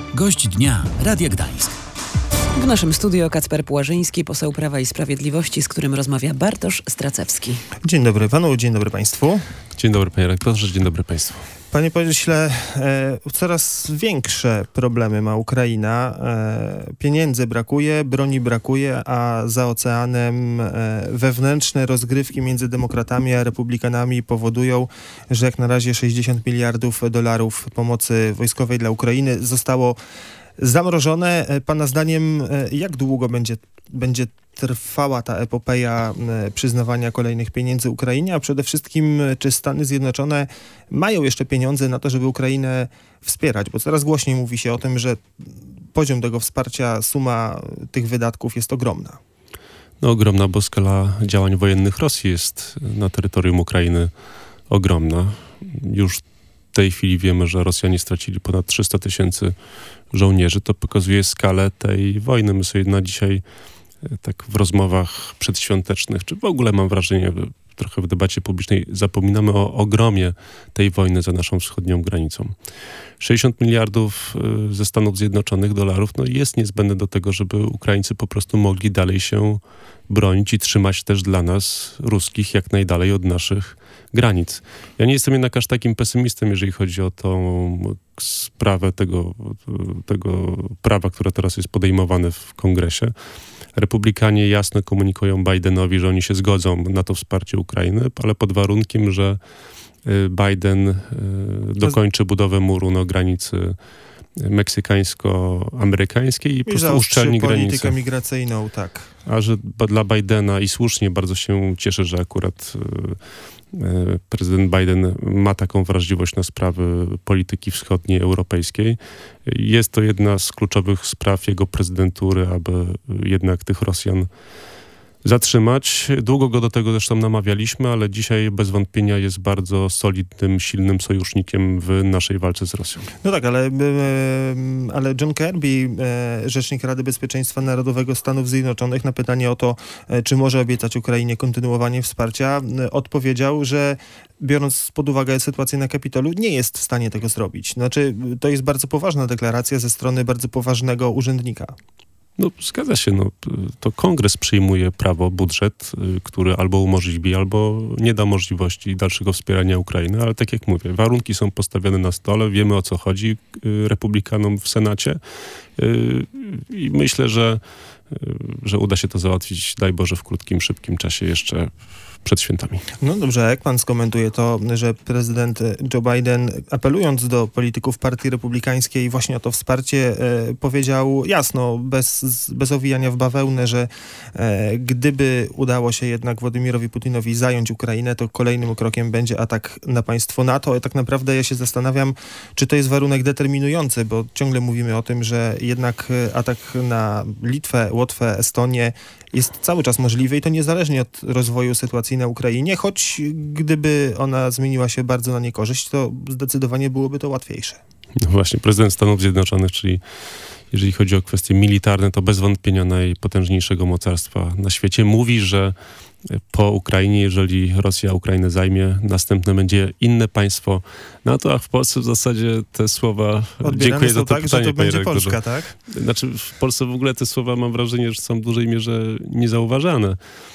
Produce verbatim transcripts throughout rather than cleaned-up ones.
Gość dnia Radia Gdańsk. W naszym studio Kacper Płażyński, poseł Prawa i Sprawiedliwości, z którym rozmawia Bartosz Stracewski. Dzień dobry panu, dzień dobry państwu. Dzień dobry panie rektorze, dzień dobry państwu. Panie pośle, e, coraz większe problemy ma Ukraina. E, pieniędzy brakuje, broni brakuje, a za oceanem e, wewnętrzne rozgrywki między demokratami a republikanami powodują, że jak na razie sześćdziesiąt miliardów dolarów pomocy wojskowej dla Ukrainy zostało zamrożone. Pana zdaniem, jak długo będzie, będzie trwała ta epopeja przyznawania kolejnych pieniędzy Ukrainie, a przede wszystkim czy Stany Zjednoczone mają jeszcze pieniądze na to, żeby Ukrainę wspierać? Bo coraz głośniej mówi się o tym, że poziom tego wsparcia, suma tych wydatków jest ogromna. No ogromna, bo skala działań wojennych Rosji jest na terytorium Ukrainy ogromna. Już w tej chwili wiemy, że Rosjanie stracili ponad trzysta tysięcy żołnierzy. To pokazuje skalę tej wojny. My sobie na dzisiaj tak w rozmowach przedświątecznych, czy w ogóle mam wrażenie, trochę w debacie publicznej zapominamy o ogromie tej wojny za naszą wschodnią granicą. sześćdziesiąt miliardów ze Stanów Zjednoczonych dolarów no jest niezbędne do tego, żeby Ukraińcy po prostu mogli dalej się bronić i trzymać też dla nas ruskich jak najdalej od naszych granic. Ja nie jestem jednak aż takim pesymistą, jeżeli chodzi o tą sprawę tego, tego prawa, które teraz jest podejmowane w Kongresie. Republikanie jasno komunikują Bidenowi, że oni się zgodzą na to wsparcie Ukrainy, ale pod warunkiem, że Biden dokończy budowę muru na granicy meksykańsko-amerykańskiej i po prostu uszczelni granicę. Politykę migracyjną, tak. A że dla Bidena i słusznie bardzo się cieszę, że akurat prezydent Biden ma taką wrażliwość na sprawy polityki wschodniej europejskiej. Jest to jedna z kluczowych spraw jego prezydentury, aby jednak tych Rosjan zatrzymać. Długo go do tego zresztą namawialiśmy, ale dzisiaj bez wątpienia jest bardzo solidnym, silnym sojusznikiem w naszej walce z Rosją. No tak, ale, ale John Kirby, rzecznik Rady Bezpieczeństwa Narodowego Stanów Zjednoczonych, na pytanie o to, czy może obiecać Ukrainie kontynuowanie wsparcia, odpowiedział, że biorąc pod uwagę sytuację na Kapitolu, nie jest w stanie tego zrobić. Znaczy, to jest bardzo poważna deklaracja ze strony bardzo poważnego urzędnika. No zgadza się, no, to Kongres przyjmuje prawo, budżet, który albo umożliwi, albo nie da możliwości dalszego wspierania Ukrainy, ale tak jak mówię, warunki są postawione na stole, wiemy o co chodzi republikanom w Senacie i myślę, że, że uda się to załatwić, daj Boże, w krótkim, szybkim czasie jeszcze przed świętami. No dobrze, jak pan skomentuje to, że prezydent Joe Biden, apelując do polityków Partii Republikańskiej właśnie o to wsparcie, e, powiedział jasno, bez, bez owijania w bawełnę, że e, gdyby udało się jednak Władimirowi Putinowi zająć Ukrainę, to kolejnym krokiem będzie atak na państwo NATO. I tak naprawdę ja się zastanawiam, czy to jest warunek determinujący, bo ciągle mówimy o tym, że jednak atak na Litwę, Łotwę, Estonię jest cały czas możliwy i to niezależnie od rozwoju sytuacji na Ukrainie, choć gdyby ona zmieniła się bardzo na niekorzyść, to zdecydowanie byłoby to łatwiejsze. No właśnie, prezydent Stanów Zjednoczonych, czyli jeżeli chodzi o kwestie militarne, to bez wątpienia najpotężniejszego mocarstwa na świecie, mówi, że po Ukrainie, jeżeli Rosja Ukrainę zajmie, następne będzie inne państwo NATO, a w Polsce w zasadzie te słowa... Odbierane dziękuję za to tak, pytanie, że to będzie rektorze. Polska, tak? Znaczy w Polsce w ogóle te słowa, mam wrażenie, że są w dużej mierze niezauważane.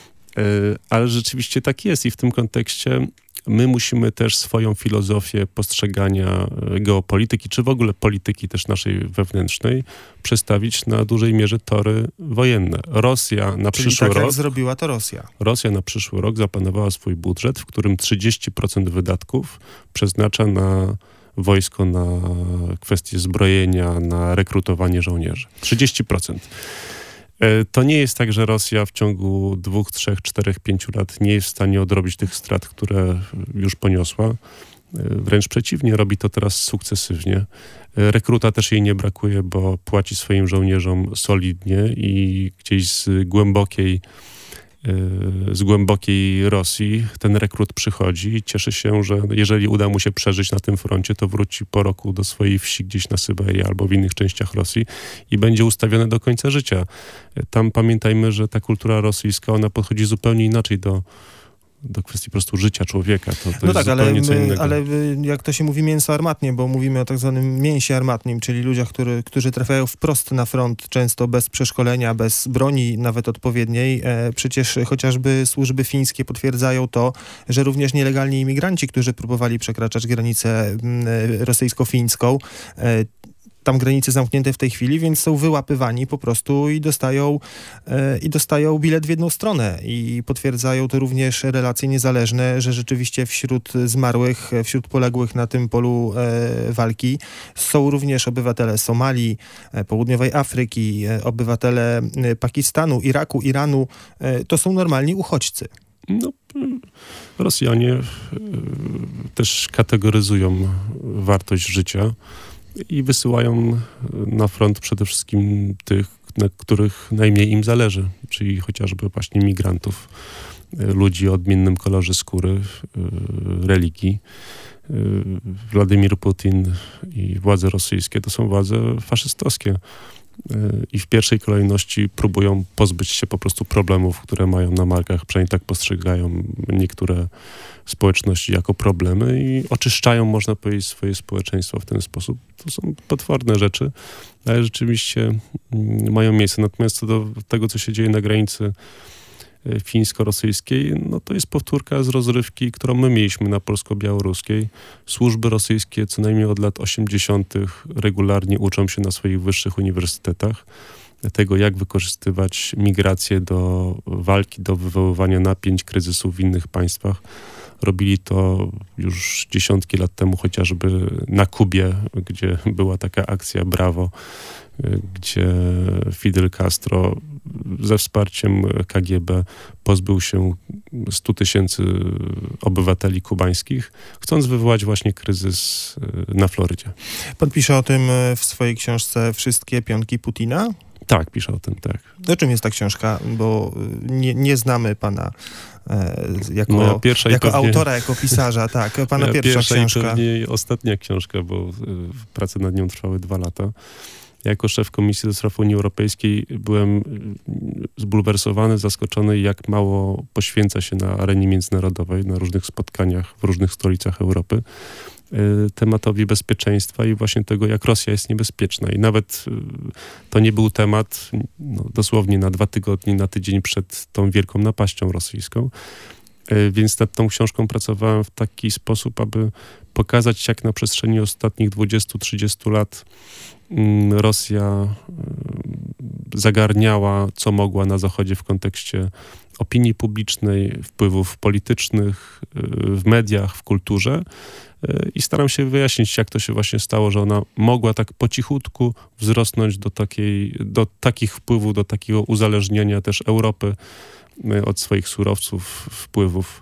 Ale rzeczywiście tak jest i w tym kontekście my musimy też swoją filozofię postrzegania geopolityki, czy w ogóle polityki też naszej wewnętrznej, przestawić na dużej mierze tory wojenne. Rosja na Czyli przyszły tak rok... jak zrobiła to Rosja. Rosja na przyszły rok zaplanowała swój budżet, w którym trzydzieści procent wydatków przeznacza na wojsko, na kwestie zbrojenia, na rekrutowanie żołnierzy. trzydzieści procent. To nie jest tak, że Rosja w ciągu dwóch, trzech, czterech, pięciu lat nie jest w stanie odrobić tych strat, które już poniosła. Wręcz przeciwnie, robi to teraz sukcesywnie. Rekruta też jej nie brakuje, bo płaci swoim żołnierzom solidnie i gdzieś z głębokiej z głębokiej Rosji ten rekrut przychodzi i cieszy się, że jeżeli uda mu się przeżyć na tym froncie, to wróci po roku do swojej wsi gdzieś na Syberii albo w innych częściach Rosji i będzie ustawiony do końca życia. Tam pamiętajmy, że ta kultura rosyjska, ona podchodzi zupełnie inaczej do do kwestii po prostu życia człowieka. To, to no jest tak, zupełnie ale, co innego. ale jak to się mówi mięso armatnie, bo mówimy o tak zwanym mięsie armatnim, czyli ludziach, który, którzy trafiają wprost na front, często bez przeszkolenia, bez broni nawet odpowiedniej. E, przecież chociażby służby fińskie potwierdzają to, że również nielegalni imigranci, którzy próbowali przekraczać granicę m, rosyjsko-fińską, e, tam granice zamknięte w tej chwili, więc są wyłapywani po prostu i dostają, e, i dostają bilet w jedną stronę. I potwierdzają to również relacje niezależne, że rzeczywiście wśród zmarłych, wśród poległych na tym polu e, walki są również obywatele Somalii, e, Południowej Afryki, e, obywatele e, Pakistanu, Iraku, Iranu. E, to są normalni uchodźcy. No, Rosjanie e, też kategoryzują wartość życia i wysyłają na front przede wszystkim tych, na których najmniej im zależy, czyli chociażby właśnie migrantów, ludzi o odmiennym kolorze skóry, religii. Władimir Putin i władze rosyjskie to są władze faszystowskie i w pierwszej kolejności próbują pozbyć się po prostu problemów, które mają na markach, przynajmniej tak postrzegają niektóre społeczności jako problemy i oczyszczają, można powiedzieć, swoje społeczeństwo w ten sposób. To są potworne rzeczy, ale rzeczywiście mają miejsce. Natomiast co do tego, co się dzieje na granicy fińsko-rosyjskiej, no to jest powtórka z rozrywki, którą my mieliśmy na polsko-białoruskiej. Służby rosyjskie co najmniej od lat osiemdziesiątych regularnie uczą się na swoich wyższych uniwersytetach tego, jak wykorzystywać migrację do walki, do wywoływania napięć, kryzysów w innych państwach. Robili to już dziesiątki lat temu chociażby na Kubie, gdzie była taka akcja Brawo, gdzie Fidel Castro ze wsparciem K G B pozbył się stu tysięcy obywateli kubańskich, chcąc wywołać właśnie kryzys na Florydzie. Pan pisze o tym w swojej książce Wszystkie pionki Putina? Tak, pisze o tym, tak. O czym jest ta książka? Bo nie, nie znamy pana e, jako, pierwsza jako pewnie, autora, jako pisarza. Tak, pana moja pierwsza, pierwsza książka. I pewnie ostatnia książka, bo y, prace nad nią trwały dwa lata. Jako szef Komisji do Spraw Unii Europejskiej byłem zbulwersowany, zaskoczony, jak mało poświęca się na arenie międzynarodowej, na różnych spotkaniach w różnych stolicach Europy tematowi bezpieczeństwa i właśnie tego, jak Rosja jest niebezpieczna. I nawet to nie był temat no, dosłownie na dwa tygodnie, na tydzień przed tą wielką napaścią rosyjską. Więc nad tą książką pracowałem w taki sposób, aby pokazać, jak na przestrzeni ostatnich dwudziestu trzydziestu lat Rosja zagarniała, co mogła na Zachodzie w kontekście opinii publicznej, wpływów politycznych, w mediach, w kulturze. I staram się wyjaśnić, jak to się właśnie stało, że ona mogła tak po cichutku wzrosnąć do takiej, do takich wpływów, do takiego uzależnienia też Europy od swoich surowców, wpływów.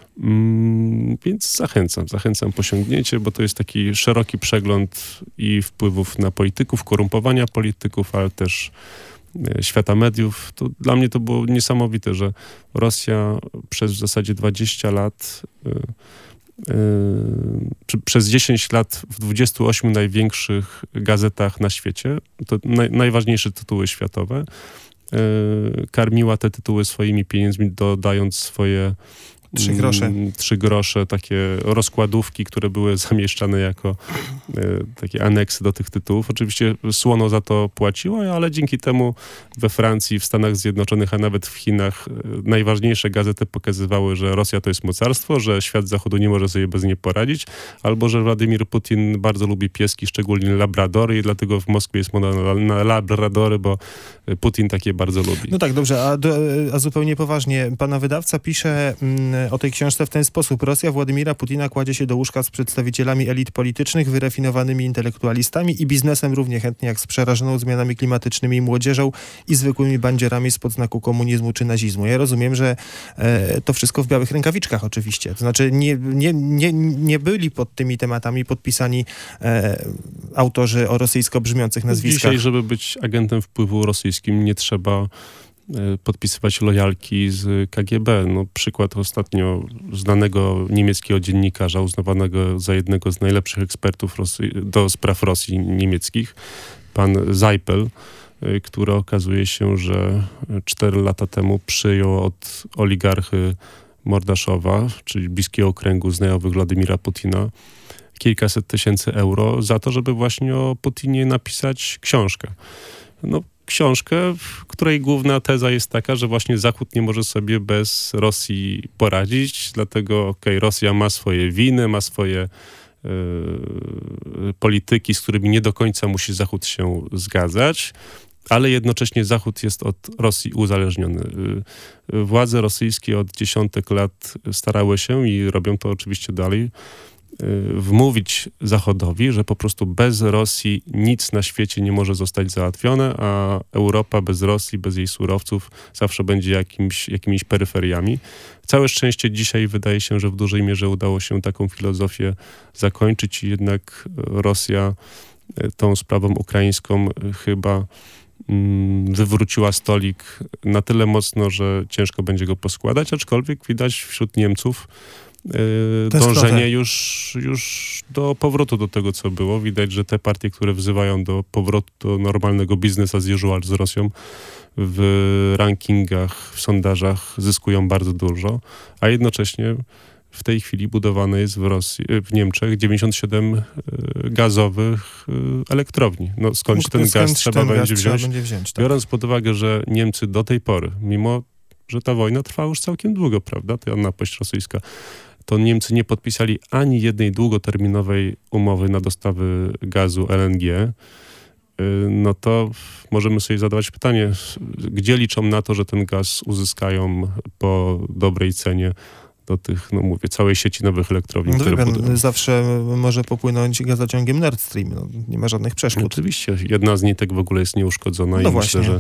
Mm, więc zachęcam, zachęcam po sięgnięcie, bo to jest taki szeroki przegląd i wpływów na polityków, korumpowania polityków, ale też e, świata mediów. To dla mnie to było niesamowite, że Rosja przez w zasadzie dwadzieścia lat, e, e, przy, przez dziesięć lat w dwudziestu ośmiu największych gazetach na świecie, to naj, najważniejsze tytuły światowe, e, karmiła te tytuły swoimi pieniędzmi, dodając swoje Trzy grosze. Trzy grosze, takie rozkładówki, które były zamieszczane jako e, takie aneksy do tych tytułów. Oczywiście słono za to płaciło, ale dzięki temu we Francji, w Stanach Zjednoczonych, a nawet w Chinach e, najważniejsze gazety pokazywały, że Rosja to jest mocarstwo, że świat zachodu nie może sobie bez niej poradzić, albo że Władimir Putin bardzo lubi pieski, szczególnie labradory i dlatego w Moskwie jest moda na, na labradory, bo Putin takie bardzo lubi. No tak, dobrze, a, do, a zupełnie poważnie. Pana wydawca pisze mm, o tej książce w ten sposób. Rosja Władimira Putina kładzie się do łóżka z przedstawicielami elit politycznych, wyrafinowanymi intelektualistami i biznesem równie chętnie jak z przerażoną zmianami klimatycznymi młodzieżą i zwykłymi bandzierami spod znaku komunizmu czy nazizmu. Ja rozumiem, że e, to wszystko w białych rękawiczkach oczywiście. To znaczy nie, nie, nie, nie byli pod tymi tematami podpisani e, autorzy o rosyjsko brzmiących nazwiskach. Dzisiaj, żeby być agentem wpływu rosyjskim, nie trzeba podpisywać lojalki z K G B. No, przykład ostatnio znanego niemieckiego dziennikarza, uznawanego za jednego z najlepszych ekspertów Rosji, do spraw Rosji niemieckich, pan Seipel, który okazuje się, że cztery lata temu przyjął od oligarchy Mordaszowa, czyli bliskiego kręgu znajomych Władimira Putina, kilkaset tysięcy euro za to, żeby właśnie o Putinie napisać książkę. No, książkę, w której główna teza jest taka, że właśnie Zachód nie może sobie bez Rosji poradzić, dlatego okej, okay, Rosja ma swoje winy, ma swoje yy, polityki, z którymi nie do końca musi Zachód się zgadzać, ale jednocześnie Zachód jest od Rosji uzależniony. Yy, władze rosyjskie od dziesiątek lat starały się i robią to oczywiście dalej, wmówić Zachodowi, że po prostu bez Rosji nic na świecie nie może zostać załatwione, a Europa bez Rosji, bez jej surowców zawsze będzie jakimś, jakimiś peryferiami. Całe szczęście dzisiaj wydaje się, że w dużej mierze udało się taką filozofię zakończyć i jednak Rosja tą sprawą ukraińską chyba mm, wywróciła stolik na tyle mocno, że ciężko będzie go poskładać, aczkolwiek widać wśród Niemców Yy, dążenie już, już do powrotu do tego, co było. Widać, że te partie, które wzywają do powrotu do normalnego business as usual z Rosją, w rankingach, w sondażach zyskują bardzo dużo, a jednocześnie w tej chwili budowane jest w Rosji, w Niemczech dziewięćdziesiąt siedem gazowych elektrowni. No skądś ten gaz trzeba ten będzie gaz wziąć, trzeba będzie wziąć tak. Biorąc pod uwagę, że Niemcy do tej pory, mimo że ta wojna trwa już całkiem długo, prawda, ta napaść rosyjska, to Niemcy nie podpisali ani jednej długoterminowej umowy na dostawy gazu L N G, no to możemy sobie zadawać pytanie, gdzie liczą na to, że ten gaz uzyskają po dobrej cenie do tych, no mówię, całej sieci nowych elektrowni, no które pan, budują. Zawsze może popłynąć gazociągiem Nord Stream, no, nie ma żadnych przeszkód. No, oczywiście, jedna z nitek w ogóle jest nieuszkodzona no i właśnie. myślę, że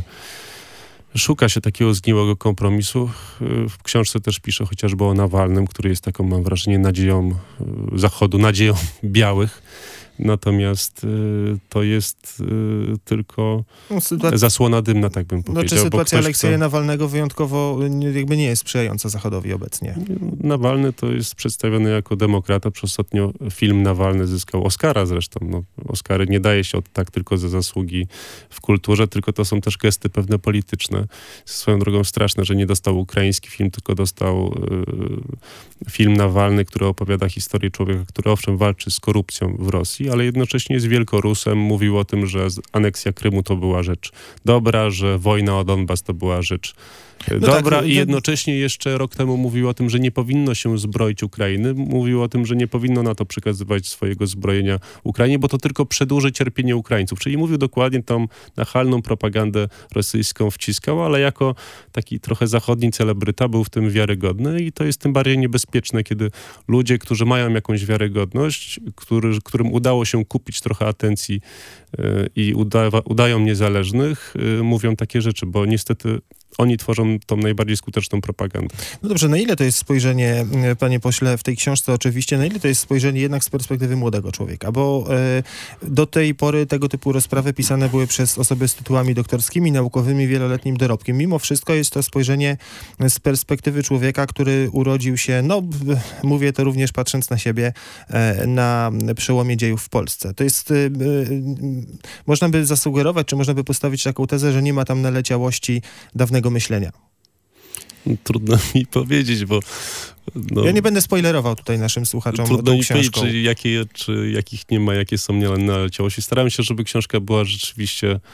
szuka się takiego zgniłego kompromisu. W książce też piszę chociażby o Nawalnym, który jest taką, mam wrażenie, nadzieją Zachodu, nadzieją białych. Natomiast y, to jest y, tylko no, sytuacja... zasłona dymna, tak bym powiedział. Znaczy sytuacja Aleksieja chce... Nawalnego wyjątkowo jakby nie jest sprzyjająca Zachodowi obecnie. Nawalny to jest przedstawiony jako demokrata. Przez ostatnio film Nawalny zyskał Oscara zresztą. No, Oscary nie daje się od tak tylko za zasługi w kulturze, tylko to są też gesty pewne polityczne. Swoją drogą straszne, że nie dostał ukraiński film, tylko dostał y, film Nawalny, który opowiada historię człowieka, który owszem walczy z korupcją w Rosji, ale jednocześnie jest wielkorusem. Mówił o tym, że aneksja Krymu to była rzecz dobra, że wojna o Donbas to była rzecz no dobra tak, i jednocześnie jeszcze rok temu mówił o tym, że nie powinno się zbroić Ukrainy. Mówił o tym, że nie powinno NATO przekazywać swojego zbrojenia Ukrainie, bo to tylko przedłuży cierpienie Ukraińców. Czyli mówił dokładnie tą nachalną propagandę rosyjską wciskał, ale jako taki trochę zachodni celebryta był w tym wiarygodny i to jest tym bardziej niebezpieczne, kiedy ludzie, którzy mają jakąś wiarygodność, który, którym udało się kupić trochę atencji yy, i uda, udają niezależnych, yy, mówią takie rzeczy, bo niestety oni tworzą tą najbardziej skuteczną propagandę. No dobrze, na ile to jest spojrzenie, panie pośle, w tej książce oczywiście, na ile to jest spojrzenie jednak z perspektywy młodego człowieka? Bo y, do tej pory tego typu rozprawy pisane były przez osoby z tytułami doktorskimi, naukowymi, wieloletnim dorobkiem. Mimo wszystko jest to spojrzenie z perspektywy człowieka, który urodził się, no mówię to również patrząc na siebie, y, na przełomie dziejów w Polsce. To jest, y, y, można by zasugerować, czy można by postawić taką tezę, że nie ma tam naleciałości dawnego myślenia. Trudno mi powiedzieć, bo... No, ja nie będę spoilerował tutaj naszym słuchaczom trudno tą mi książką. powiedzieć, czy, jakie, czy jakich nie ma, jakie są naleciałości. Starałem się, żeby książka była rzeczywiście e,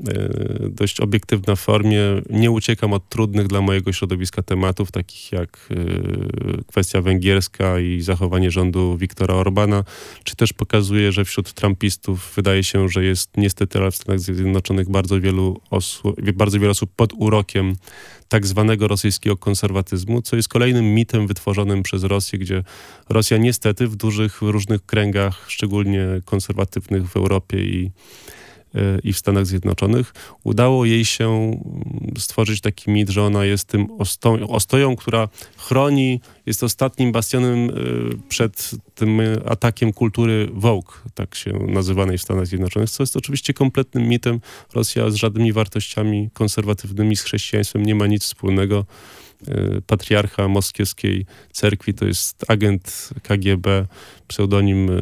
dość obiektywna w formie. Nie uciekam od trudnych dla mojego środowiska tematów, takich jak e, kwestia węgierska i zachowanie rządu Viktora Orbana, czy też pokazuje, że wśród trumpistów wydaje się, że jest niestety ale w Stanach Zjednoczonych bardzo wielu osób, bardzo wiele osób pod urokiem tak zwanego rosyjskiego konserwatyzmu, co jest kolejnym mitem wytworzonym przez Rosję, gdzie Rosja niestety w dużych, różnych kręgach, szczególnie konserwatywnych w Europie i, i w Stanach Zjednoczonych, udało jej się stworzyć taki mit, że ona jest tym ostoją, ostoją która chroni, jest ostatnim bastionem przed tym atakiem kultury woke, tak się nazywanej w Stanach Zjednoczonych, co jest oczywiście kompletnym mitem. Rosja z żadnymi wartościami konserwatywnymi, z chrześcijaństwem nie ma nic wspólnego. Patriarcha moskiewskiej cerkwi to jest agent K G B, pseudonim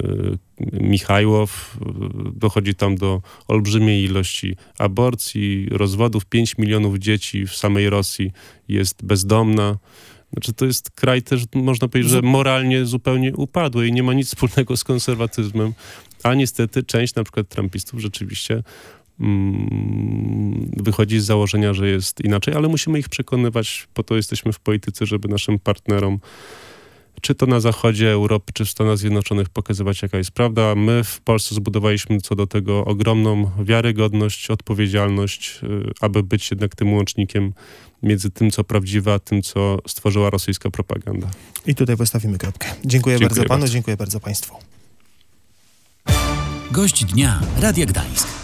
Michajłow. Dochodzi tam do olbrzymiej ilości aborcji, rozwodów. pięć milionów dzieci w samej Rosji jest bezdomna. Znaczy to jest kraj też, można powiedzieć, że moralnie zupełnie upadły i nie ma nic wspólnego z konserwatyzmem. A niestety część na przykład trumpistów rzeczywiście mm, wychodzi z założenia, że jest inaczej, ale musimy ich przekonywać, po to jesteśmy w polityce, żeby naszym partnerom, czy to na zachodzie Europy, czy w Stanach Zjednoczonych, pokazywać, jaka jest prawda. My w Polsce zbudowaliśmy co do tego ogromną wiarygodność, odpowiedzialność, yy, aby być jednak tym łącznikiem między tym, co prawdziwe, a tym, co stworzyła rosyjska propaganda. I tutaj postawimy kropkę. Dziękuję, Dziękuję bardzo panu, bardzo. dziękuję bardzo państwu. Gość dnia Radia Gdańsk.